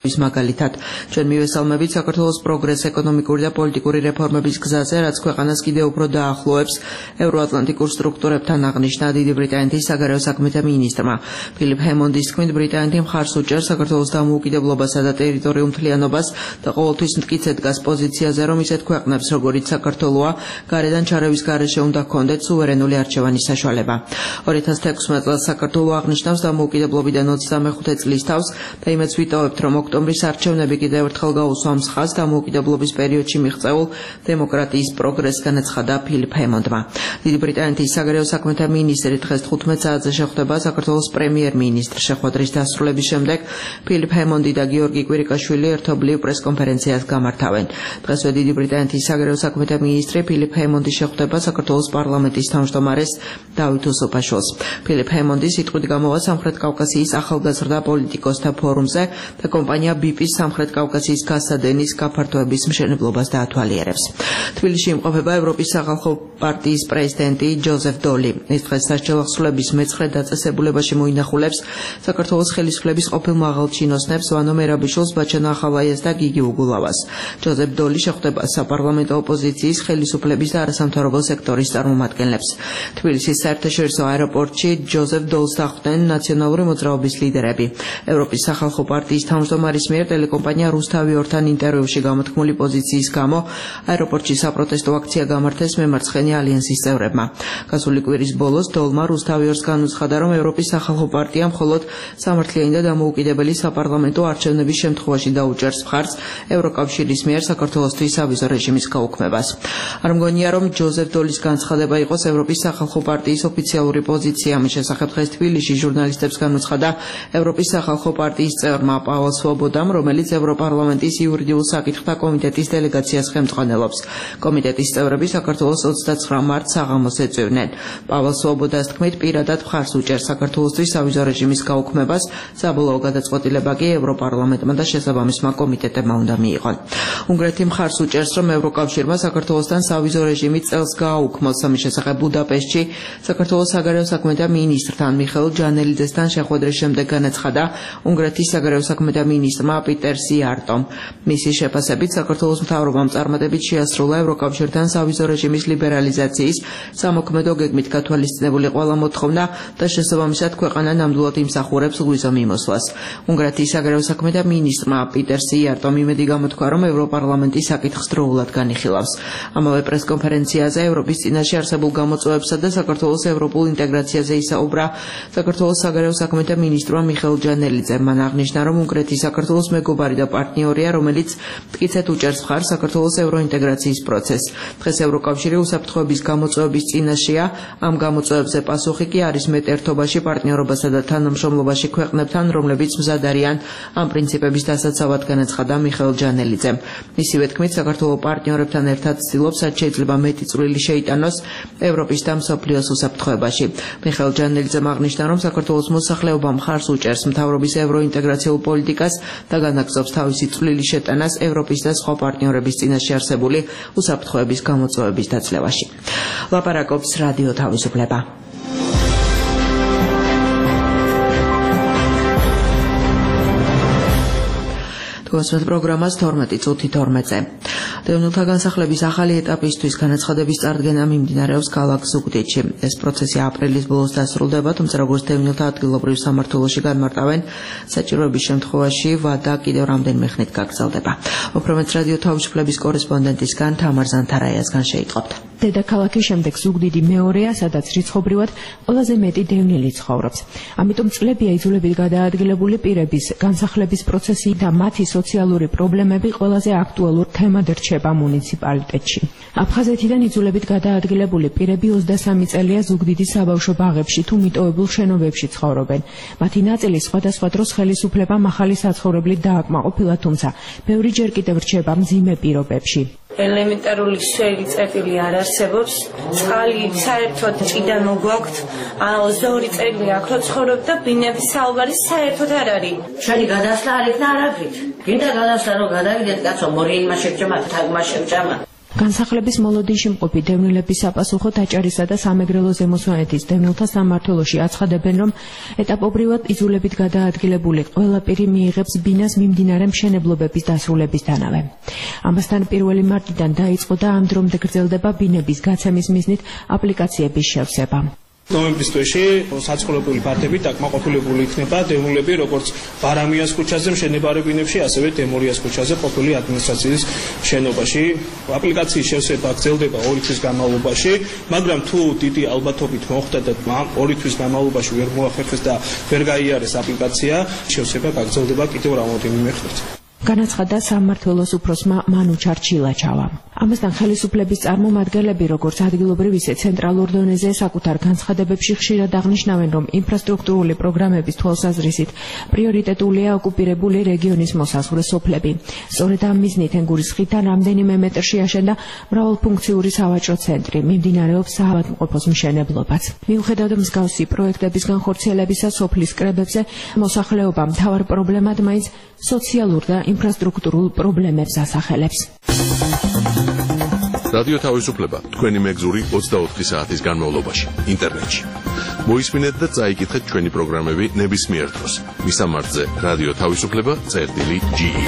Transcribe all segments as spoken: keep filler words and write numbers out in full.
ის მაგალითად, ჩვენ მივესალმებით საქართველოს პროგრეს ეკონომიკური და პოლიტიკური რეფორმების გზაზე, რაც ქვეყანას კიდევ უფრო დაახლოებს ევროატლანტიკურ სტრუქტურებთან აღნიშნა დიდი ბრიტანეთის საგარეო საქმეთა მინისტრმა. ფილიპ ჰემონდის თქმით, ბრიტანეთი მხარს უჭერს საქართველოს დამოუკიდებლობასა და ტერიტორიულ მთლიანობას და ყოველთვის მტკიცედ დგას პოზიციაზე, რომ ისეთ ქვეყნებს, როგორიც საქართველოა, გარედან ჩარევის გარეშე უნდა ჰქონდეთ სუვერენული არჩევანის საშუალება. ორი ათას თექვსმეტ წელს საქართველო აღნიშნავს დამოუკიდებლობიდან ოცდამეხუთე წლის თავს და იმედს ვიტოვებთ, რომ ოქტომბრის არჩევნები კიდევ ერთხელ გაუსვამს ხაზს დამოუკიდებლობის პერიოდში მიღწეულ დემოკრატიის პროგრესს, განაცხადა ფილიპ ჰემონდმა. დიდი ბრიტანეთის საგარეო საქმეთა მინისტრი დღეს თხუთმეტ საათზე შეხვდება საქართველოს პრემიერ-მინისტრ შეხვედრის დასრულების შემდეგ ფილიპ ჰემონდი და გიორგი კვირიკაშვილი ერთობლივ პრესკონფერენციას გამართავენ. დღესვე დიდი ბრიტანეთის საგარეო საქმეთა მინისტრი ფილიპ ჰემონდი შეხვდება საქართველოს პარლამენტის თავმჯდომარეს დავით უსופაშვილს. ფილიპ ჰემონდი სიტყვით გამოვა სამხრეთ კავკასიის ახალგაზრდა პოლიტიკოსთა ფორუმზე და კომპანია ბიპის სამხრეთ კავკასიის გასადენის გაფართოების მშენებლობას დაათვალიერებს. თბილისში იმყოფება ევროპის სახალხო პარტიის პრეზიდენტი ჯოზეფ დოლი. ის დღეს სასჯელ აღსრულების მეცხრე დაწესებულებაში მოინახულებს საქართველოს ხელისუფლების ყოფილ მაღალჩინოსნებს ვანო მერაბიშვილს, ბაჩანა ახალაიას და გიგი უგულავას. ჯოზეფ დოლი შეხვდება საპარლამენტო ოპოზიციის, ხელისუფლების და არასამთავრობო სექტორის წარმომადგენლებს. თბილისის საერთაშორისო აეროპორტში ჯოზეფ დოლს დახვდნენ ნაციონალური მოძრაობის ლიდერები. ევროპის სახალხო პარტიის თავმჯდომარის მიერ ტელეკომპანია რუსთავიორთან ინტერვიუში გამოთქმული პოზიციის გამო აეროპორტში საპროტესტო აქცია გამართეს მემარცხენე ალიანსის წევრებმა. გასული კვირის ბოლოს დოლმა რუსთავიორს განუცხადა, რომ ევროპის სახალხო პარტია მხოლოდ სამართლიანი და დამოუკიდებელი საპარლამენტო არჩევნების შემთხვევაში დაუჭერს მხარს ევროკავშირის მიერ საქართველოსთვის ავიზო რეჟიმის გაუქმებას. არ მგონია, რომ ჯოზეფ დოლის განცხადება იყოს ევროპის სახალხო პარტიის ოფიციალური პოზიცია. მის შესახებ დღეს თბილისში ჟურნალისტებს განუცხადა ევროპის სახალხო პარტიის წევრმა პავალ სვობოდამ, რომელიც ევროპარლამენტის იურიდიულ საკითხთა კომიტეტის დელეგაციას ხელმძღვანელობს. კომიტეტის წევრები საქართველოს ოცდაცხრა მარტს საღამოს ეწვივნენ. პავალ სვობოდას თქმით, პირადად მხარს უჭერს საქართველოსთვის ავიზო რეჟიმის გაუქმებას, საბოლოო გადაწყვეტილება კი ევროპარლამენტმა და შესაბამისმა კომიტეტებმა უნდა მიიღონ. უნგრეთი მხარს უჭერს, რომ ევროკავშირმა საქართველოსთან სავიზო რეჟიმი წელს გააუქმოს. ამის შესახებ ბუდაპეშტში საქართველოს საგარეო საქმეთა მინისტრთან მიხეილ ჯანელიძესთან შეხვედრის შემდეგ განაცხადა უნგრეთის საგარეო საქმეთა მინისტრმა პიტერ სიარტომ. მისი შეფასებით საქართველოს მთავრობამ წარმატებით შეასრულა ევროკავშირთან სავიზო რეჟიმის ლიბერალიზაციის სამოქმედო გეგმით გათვალისწინებული ყველა მოთხოვნა და შესაბამისად ქვეყანა ნამდვილად იმსახურებს ლუიზო მიმოსვლას. უნგრეთის საგარეო საქმეთა მინისტრმა პიტერ სიარტომ იმედი გამოთქვა, რომ ევროპარლამენტი საკითხს დროულად განიხილავს. ამავე პრესკონფერენციაზე ევროპის წინაშე არსებულ გამოწვევებსა და საქართველოს ევროპულ ინტეგრაციაზე ისაუბრა საქართველოს საგარეო საქმეთა მინისტრმა მიხეილ ჯანელიძემ. მან აღნიშნა, რომ უნგრეთი საქართველოს მეგობარი და პარტნიორია, რომელიც მტკიცედ უჭერს მხარს საქართველოს ევროინტეგრაციის პროცესს. დღეს ევროკავშირი უსაფრთხოების გამოწვევების წინაშეა. ამ გამოწვევებზე პასუხი კი არის მეტ ერთობაში, პარტნიორობასა და თანამშრომლობაში ქვეყნებთან, რომლებიც მზად არიან ამ პრინციპების დასაცავად, განაცხადა მიხეილ ჯანელიძემ. მისივე თქმით, საქართველო პარტნიორებთან ერთად ცდილობს, რაც შეიძლება მეტი წვლილი შეიტანოს ევროპის და მსოფლიოს უსაფრთხოებაში. მიხეილ ჯანელიძემ აღნიშნა, რომ საქართველოს მოსახლეობა მხარს უჭერს მთავრობის ევროინტეგრაციულ პოლიტიკას და განაგრძობს თავისი წვლილი შეტანას ევროპის და სხვა პარტნიორების წინაშე არსებული უსაფრთხოების გამოწვევების დაცლევაში. ლაპარაკობს რადიო თავისუფლება. გასვათ პროგრამას თორმეტი წუთი თორმეტზე. დევნილთა განსახლების ახალი ეტაპისთვის განაცხადების წარდგენა მიმდინარეობს ქალაქ ზუგდიდში. ეს პროცესი აპრილის ბოლოს დასრულდება, თუმცა როგორც დევნილთა ადგილობრივ სამმართველოში განმარტავენ, საჭიროების შემთხვევაში ვადა კიდევ რამდენიმე ხნით გაგრძელდება. უფრო მეტ რადიო თავისუფლების კორესპონდენტისგან თამარ ზანთარაიასგან შეიტყობთ. დედაქალაქის შემდეგ ზუგდიდი მეორეა, სადაც რიცხობრივად ყველაზე მეტი დევნილი ცხოვრობს. ამიტომ წლებია იძულებით გადაადგილებული პირების განსახლების პროცესი და მათი სოციალური პრობლემები ყველაზე აქტუალურ თემად რჩება მუნიციპალიტეტში. აფხაზეთიდან იძულებით გადაადგილებული პირები ოცდასამი წელია ზუგდიდის საბავშვო ბაღებში თუ მიტოვებულ შენობებში ცხოვრობენ. მათი ნაწილი სხვადასხვა დროს ხელისუფლებამ ახალი საცხოვრებლით დააკმაყოფილა, თუმცა ბევრიჯერ კიდევ რჩება მძიმე პირობებში. ელემენტარული სველი წერტილი არ არსებობს. წყალი საერთოდ ჭიდან მოგვაქვთ. ოცდაორი წელი აქ რო ცხოვრობ და ბინების საუბარი საერთოდ არ არის. შენი გადასვლა არ იქნა არაფრით. გინდა გადასვლა რომ გადავიდეთ, კაცო, მორიინმა შეჭამა, თაგმა შეჭამა. განსახლების მოლოდინში მყოფი დევნილების საპასუხო დაჭერისა და სამეგრელო ზემოსვანეთის დევნილთა სამმართველოში აცხადებენ, რომ ეტაპობრივად იძულებით გადაადგილებული ყველაფერი მიიღებს ბინას მიმდინარე მშენებლობების დასრულებისთანავე. ამასთან პირველი მარტიდან დაიწყო და ამ დრომდე გრძელდება ბინების გაცემის მიზნით აპლიკაციების შევსება. ნოემბრის თვეში საცხოვრებელი ფართებით აკმაყოფილებული იქნება დევნილები როგორც ბარამიას ქუჩაზე მშენებარე ბინებში, ასევე დემორიას ქუჩაზე ყოფილი ადმინისტრაციის შენობაში. აპლიკაციის შევსება გრძელდება ორი თვის განმავლობაში, მაგრამ თუ დიდი ალბათობით მოხდა და ორი თვის განმავლობაში ვერ მოახერხეს და ვერ გაიარეს აპლიკაცია, შევსება გაგრძელდება კიდევ რამოდენიმე ხნით. განაცხადა სამმართველოს უფროსმა მანუ ჩარჩილაჩავა. ამასთან ხელისუფლების წარმომადგენლები როგორც ადგილობრივ ისე ცენტრალურ დონეზე საკუთარ განცხადებებში ხშირად აღნიშნავენ, რომ ინფრასტრუქტურული პროგრამების თვალსაზრისით პრიორიტეტულია ოკუპირებული რეგიონის მოსაზღვრე სოფლები. სწორედ ამ მიზნით ენგურის ხიდთან რამდენიმე მეტრში აშენდა მრავალფუნქციური სავაჭრო ცენტრი, მიმდინარეობს საავადმყოფოს მშენებლობაც. მიუხედავად მსგავსი პროექტების განხორციელებისა სოფლის კრებებზე, მოსახლეობა მთავარ პრობლემად მაინც სოციალურ და ინფრასტრუქტურულ პრობლემებს ასახელებს. რადიო თავისუფლება თქვენი მეგზური ოცდაოთხი საათის განმავლობაში ინტერნეტში. მოისმინეთ და წაიკითხეთ ჩვენი პროგრამები ნებისმიერ დროს. მისამართზე რადიო თავისუფლება წერტილი ჯი ი.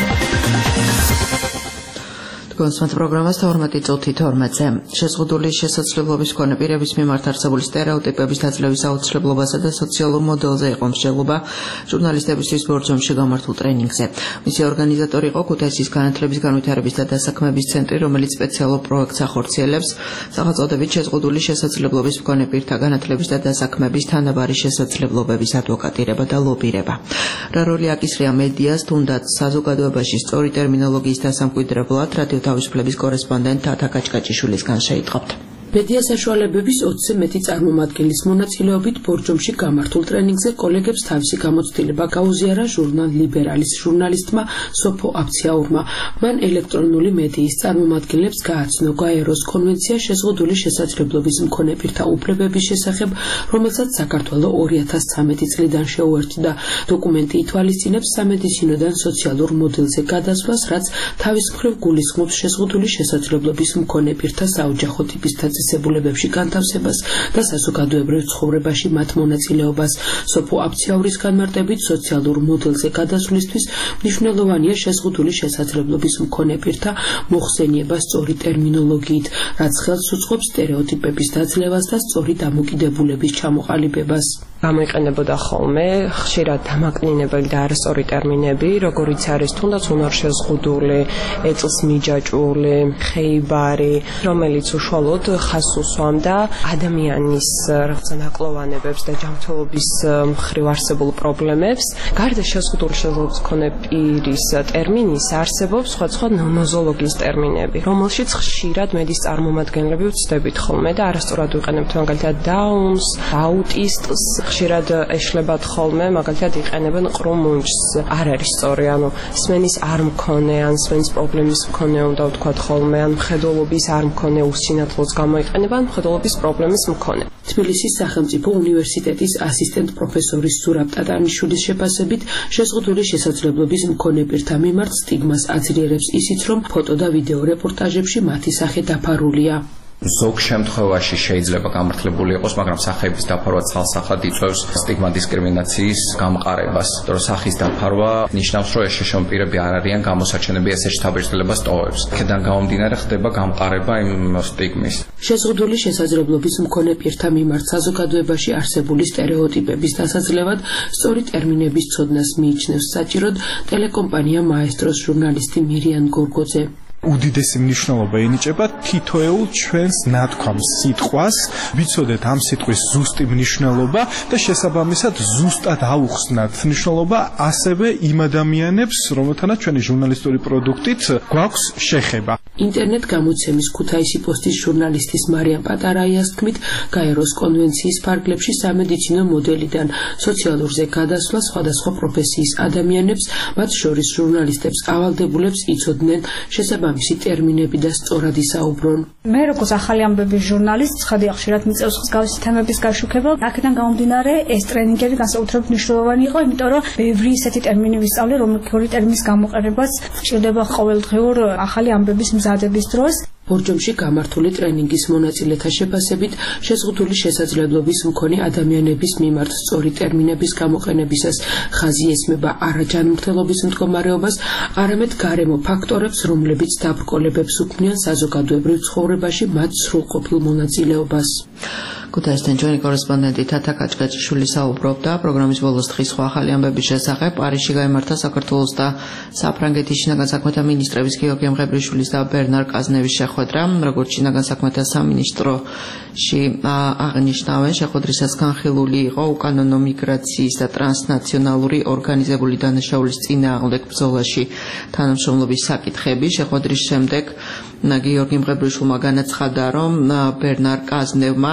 კონსულტ პროგრამას თორმეტი წუთი თორმეტზე. შეზღუდული შესაძლებლობის მქონე პირების მიმართ არსებული სტერეოტიპების დაძლევის აუცილებლობასა და სოციალურ მოდელზე იყო მსჯელობა ჟურნალისტებისთვის ბორჯომში გამართულ ტრენინგზე. მისი ორგანიზატორი იყო ქუთაისის განათლების განვითარების და დასაქმების ცენტრი, რომელიც სპეციალურ პროექტს ახორციელებს სახელწოდებით შეზღუდული შესაძლებლობის მქონე პირთა განათლების და დასაქმების თანაბარი შესაძლებლობების ადვოკატირება და ლობირება. რა როლი აკისრია მედიას, თუნდაც საზოგადოებაში სწორი ტერმინოლოგიის დასამკვიდრებლად, რადიო თავისუფლების კორესპონდენტ თათა კაჭკაჭიშვილისგან შეიტყობთ. მედია საშუალებების ოცზე მეტი წარმომადგენლის მონაწილეობით ბორჯომში გამართულ ტრენინგზე კოლეგებს თავისი გამოცდილება გაუზიარა ჟურნალ ლიბერალის ჟურნალისტმა სოფო აბციაურმა. მან ელექტრონული მედიის წარმომადგენლებს გააცნო გაეროს კონვენცია შეზღუდული შესაძლებლობის მქონე პირთა უფლებების შესახებ, რომელსაც საქართველო ორი ათას ცხრამეტი წლიდან შეუერთდა. დოკუმენტი ითვალისწინებს სამედიცინოდან სოციალურ მოდელზე გადასვლას, რაც თავის მხრივ გულისხმობს შეზღუდული შესაძლებლობის მქონე პირთა საოჯახო ტიპის დაწესებულებებში განთავსებას და საზოგადოებრივ ცხოვრებაში მათ მონაწილეობას. სოფო აბციაურის განმარტებით სოციალურ მოდელზე გადასვლისთვის მნიშვნელოვანია შეზღუდული შესაძლებლობის მქონე პირთა მოხსენიება სწორი ტერმინოლოგიით, რაც ხელს უწყობს სტერეოტიპების დაძლევას და სწორი დამოკიდებულების ჩამოყალიბებას. გამოიყენებოდა ხოლმე ხშირად დამაკნინებელი და არასწორი ტერმინები, როგორიც არის თუნდაც უნარშეზღუდული, ეწლს მიჯაჭვული, ხეიბარი, რომელიც უშუალოდ ხაზს უსვამდა ადამიანის რაღაცა ნაკლოვანებებს და ჯანმრთელობის მხრივ არსებულ პრობლემებს. გარდა შეზღუდული შესაძლებლობის მქონე პირის ტერმინის არსებობს სხვადასხვა ნოზოლოგიის ტერმინები, რომელშიც ხშირად მედიის წარმომადგენლები ვცდებით ხოლმე და არასწორად ვიყენებთ მაგალითად დაუნს, აუტისტს, ხშირად ეშლებათ ხოლმე, მაგალითად იყენებენ ყრუ-მუნჯს. არ არის სწორი, ანუ სმენის არ მქონე, ან სმენის პრობლემის მქონე უნდა ვთქვათ ხოლმე, ან მხედველობის არ მქონე უსინათლოს გამოიყენება, ან მხედველობის პრობლემის მქონე. თბილისის სახელმწიფო უნივერსიტეტის ასისტენტ პროფესორის ზურაბ ტატანიშვილის შეფასებით შეზღუდული შესაძლებლობის მქონე პირთა მიმართ სტიგმას აძლიერებს ისიც, რომ ფოტო და ვიდეო რეპორტაჟებში მათი სახე დაფარულია. ზოგ შემთხვევაში შეიძლება გამართლებული იყოს, მაგრამ სახეების დაფარვა ცალსახად იწვევს სტიგმა დისკრიმინაციის გამყარებას. იმიტომ რომ სახის დაფარვა ნიშნავს, რომ ეს შეშმო პირები არ არიან გამოსაჩენები ესეთ შთაბეჭდილებას ტოვებს. აქედან გამომდინარე ხდება გამყარება იმ სტიგმის. შეზღუდული შესაძლებლობის მქონე პირთა მიმართ საზოგადოებაში არსებული სტერეოტიპების დასაძლევად სწორი ტერმინების ცოდნას მიიჩნევს საჭიროდ ტელეკომპანია მაესტროს ჟურნალისტი მირიან გორგოძე. უდიდესი მნიშვნელობა ენიჭება თითოეულ ჩვენს ნათქვამს სიტყვას, ვიცოდეთ ამ სიტყვის ზუსტი მნიშვნელობა და შესაბამისად ზუსტად აუხსნათ მნიშვნელობა ასევე იმ ადამიანებს, რომელთანაც ჩვენი ჟურნალისტური პროდუქტით გვაქვს შეხება. ინტერნეტ გამოცემის ქუთაისი პოსტის ჟურნალისტის მარიამ პატარაიას თქმით, გაეროს კონვენციის ფარგლებში სამედიცინო მოდელიდან სოციალურზე გადასვლა სხვადასხვა პროფესიის ადამიანებს, მათ შორის ჟურნალისტებს ავალდებულებს იცოდნენ შესაბამისად მამისი ტერმინები და სწორად ისაუბრონ. მე როგორც ახალი ამბების ჟურნალისტი ხადია ხშირად მიწევს მსგავსი თემების გაშუქება. აქედან გამომდინარე ეს ტრენინგები განსაკუთრებით მნიშვნელოვანი იყო, იმიტომ რომ ბევრი ისეთი ტერმინი ვისწავლე, რომელი ტერმინის გამოყენებაც სჭირდება ყოველდღიურ ახალი ამბების მზადების დროს. ბორჯომში გამართული ტრენინგის მონაწილეთა შეფასებით შეზღუდული შესაძლებლობის მქონე ადამიანების მიმართ სწორი ტერმინების გამოყენებისას ხაზი ესმება არა ჯანმრთელობის მდგომარეობას, არამედ გარემო ფაქტორებს, რომლებიც დაბრკოლებებს უქმნიან საზოგადოებრივ ცხოვრებაში მათ სრულყოფილ მონაწილეობას. ქუთაისიდან ჩვენი კორესპონდენტი თათა კაჭკაჭიშვილი საუბრობდა პროგრამის ბოლოს დღის სხვა ახალი ამბების შესახებ. პარიზში გაიმართა საქართველოს და საფრანგეთის შინაგან საქმეთა მინისტრების გიორგი მღებრიშვილის და ბერნარ კაზნევის შეხვედრა. როგორც შინაგან საქმეთა სამინისტროში აღნიშნავენ, შეხვედრისას განხილული იყო უკანონო მიგრაციის და ტრანსნაციონალური ორგანიზებული დანაშაულის წინააღმდეგ ბრძოლაში თანამშრომლობის საკითხები. შეხვედრის შემდეგ გიორგი მღებრიშვილმა განაცხადა, რომ ბერნარ კაზნევმა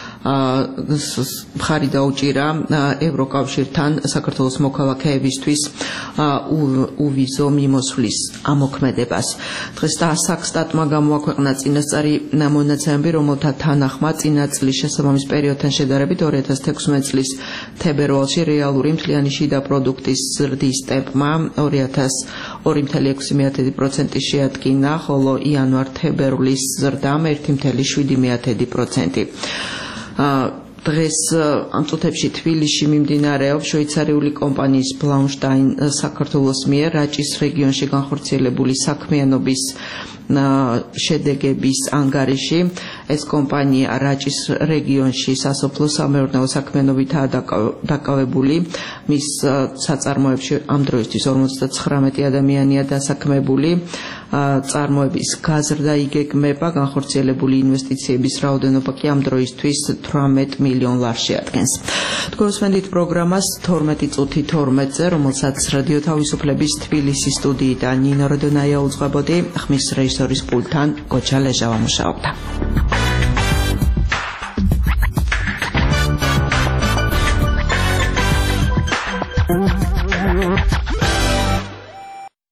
მხარი დაუჭირა ევროკავშირთან საქართველოს მოქალაქეებისთვის უვიზო მიმოსვლის ამოქმედებას. დღეს დასაკსტატმა გამოაქვეყნა წინასწარი მონაცემები, რომელთა თანახმად წინა წლის შესაბამის პერიოდთან შედარებით ორი ათას თექვსმეტ წლის თებერვალში რეალური მთლიანი შიდა პროდუქტის ზრდის ტემპმა ორი ათას ორი კoma ექვსი პროცენტი შეადგინა, ხოლო იანვარ-თებერვლის ზრდამ ერთი კoma შვიდი პროცენტი. დღეს ამ წუთებში თბილისში მიმდინარეობს შვეიცარიული კომპანიის ბლაუნშტაინ საქართველოს მიერ რაჭის რეგიონში განხორციელებული საქმიანობის შედეგების ანგარიში. ეს კომპანია რაჭის რეგიონში სასოფლო სამეურნეო საქმიანობითაა დაკავებული. მის საწარმოებში ამ დროისთვის ორმოცდათხრამეტი ადამიანია დასაქმებული. წარმოების გაზრდა იგეგმება, განხორციელებული ინვესტიციების რაოდენობა კი ამ დროისთვის თვრამეტ მილიონ ლარს შეადგენს. თქვენს პროგრამას თორმეტი წუთი თორმეტზე, რომელსაც რადიო თავისუფლების თბილისის სტუდიიდან ნინო როდონაია უძღვებოდი, ხმის რეჟისორის პულტთან გოჩა ლეჟავა მუშაობდა.